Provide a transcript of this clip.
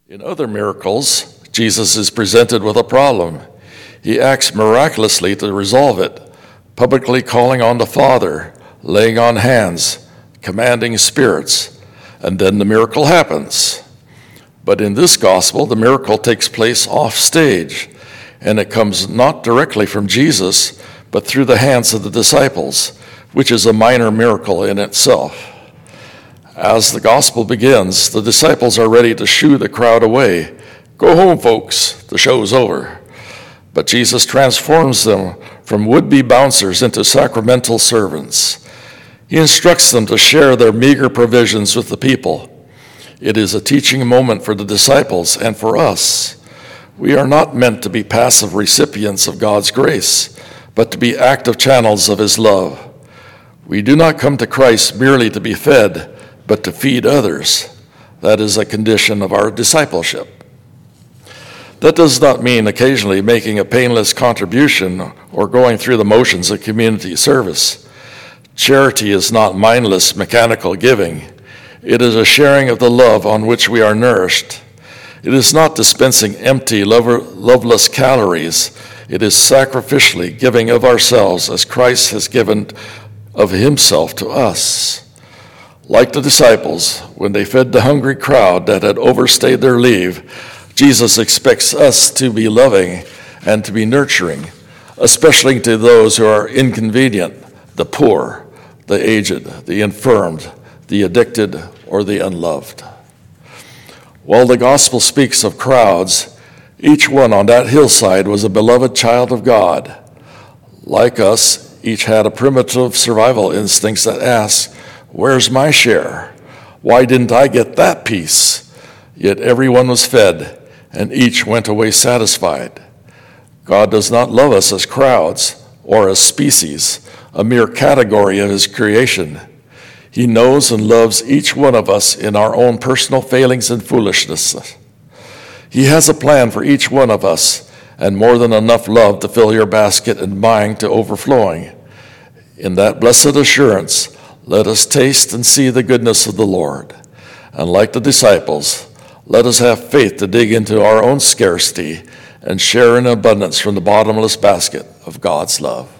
In other miracles, Jesus is presented with a problem. He acts miraculously to resolve it, publicly calling on the Father, laying on hands, commanding spirits, and then the miracle happens. But in this gospel, the miracle takes place off stage, and it comes not directly from Jesus, but through the hands of the disciples, which is a minor miracle in itself. As the gospel begins, the disciples are ready to shoo the crowd away. Go home, folks, the show's over. But Jesus transforms them from would-be bouncers into sacramental servants. He instructs them to share their meager provisions with the people. It is a teaching moment for the disciples and for us. We are not meant to be passive recipients of God's grace, but to be active channels of His love. We do not come to Christ merely to be fed, but to feed others. That is a condition of our discipleship. That does not mean occasionally making a painless contribution or going through the motions of community service. Charity is not mindless, mechanical giving. It is a sharing of the love on which we are nourished. It is not dispensing empty, loveless calories. It is sacrificially giving of ourselves as Christ has given of Himself to us. Like the disciples, when they fed the hungry crowd that had overstayed their leave, Jesus expects us to be loving and to be nurturing, especially to those who are inconvenient, the poor, the aged, the infirmed, the addicted, or the unloved. While the gospel speaks of crowds, each one on that hillside was a beloved child of God. Like us, each had a primitive survival instincts that asked, "Where's my share? Why didn't I get that piece?" Yet everyone was fed, and each went away satisfied. God does not love us as crowds or as species, a mere category of His creation. He knows and loves each one of us in our own personal failings and foolishness. He has a plan for each one of us, and more than enough love to fill your basket and mine to overflowing. In that blessed assurance, let us taste and see the goodness of the Lord. And like the disciples, let us have faith to dig into our own scarcity and share in abundance from the bottomless basket of God's love.